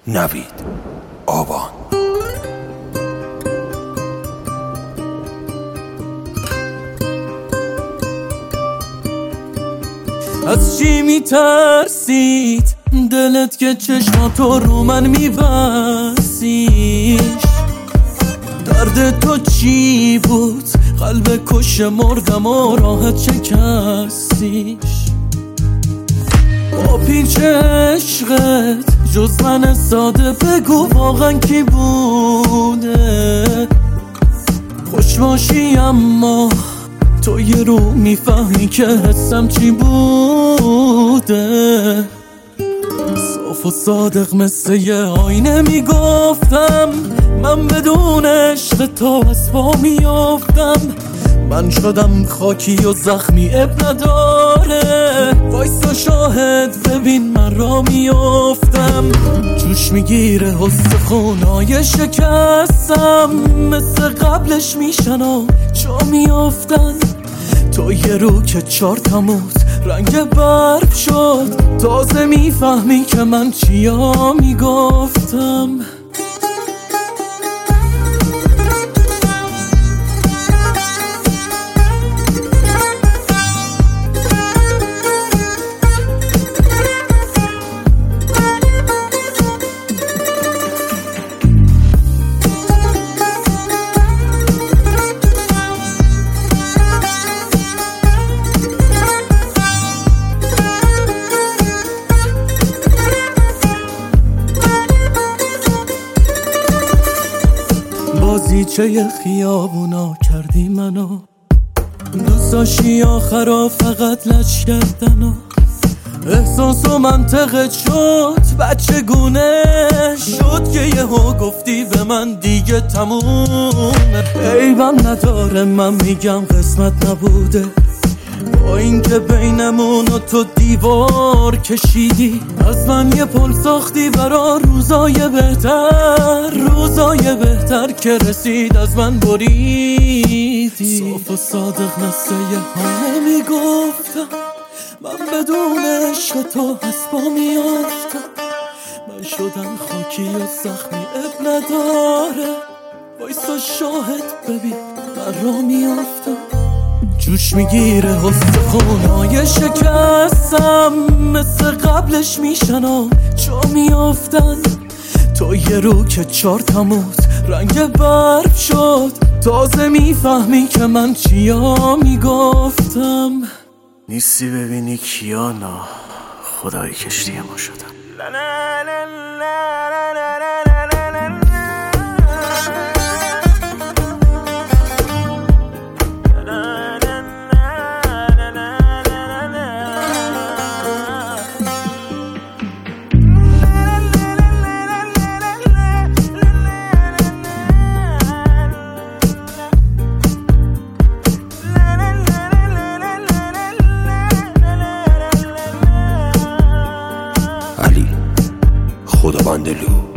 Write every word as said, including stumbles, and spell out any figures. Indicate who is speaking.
Speaker 1: نوید آبان.
Speaker 2: از چی میترسید دلت که چشماتو رو من میبسیش؟ درد تو چی بود؟ قلب کش مردم و راحت شکستیش. با پیچ عشقت جز من ساده بگو واقعا کی بوده؟ خوش باشی اما تو یه رو میفهمی که حسم چی بوده. صاف و صادق مثل یه آینه میگفتم من بدون عشق تو از پا میافتم. من شدم خاکی و زخمی اب نداره، وایسا شاهد ببین من را میافتم. جوش میگیره استخونای شکستم، مثل قبلش میشن و جا میافتن. تو یه رو که چار تموز رنگ برف شد، تازه میفهمی که من چیا میگفتم. بازیچه خیابونا کردی منو، دوست داشتی آخرا فقط لج کردنو. احساس و منطقت شد بچه گونه شد که یهو گفتی به من دیگه تمومه. عیبم نداره من میگم قسمت نبوده، با اینکه بینمون و تو دیوار کشیدی. از من یه پل ساختی برا روزای بهتر، روزای بهتر که رسید از من بریدی. صاف و صادق مثل یه حاله میگفتم من بدون عشق تو از پا میافتم. من شدم خاکی و زخمی اب نداره، وایسا شاهد ببین من را میافتم. جوش میگیره استخونای شکستم، مثل قبلش میشن و جا میافتن. تو یه رو که چار تموز رنگ برف شد، تازه میفهمی که من چیا میگفتم.
Speaker 1: نیستی ببینی کیا نا خدای کشتی ما شدم. علی خدابندلو.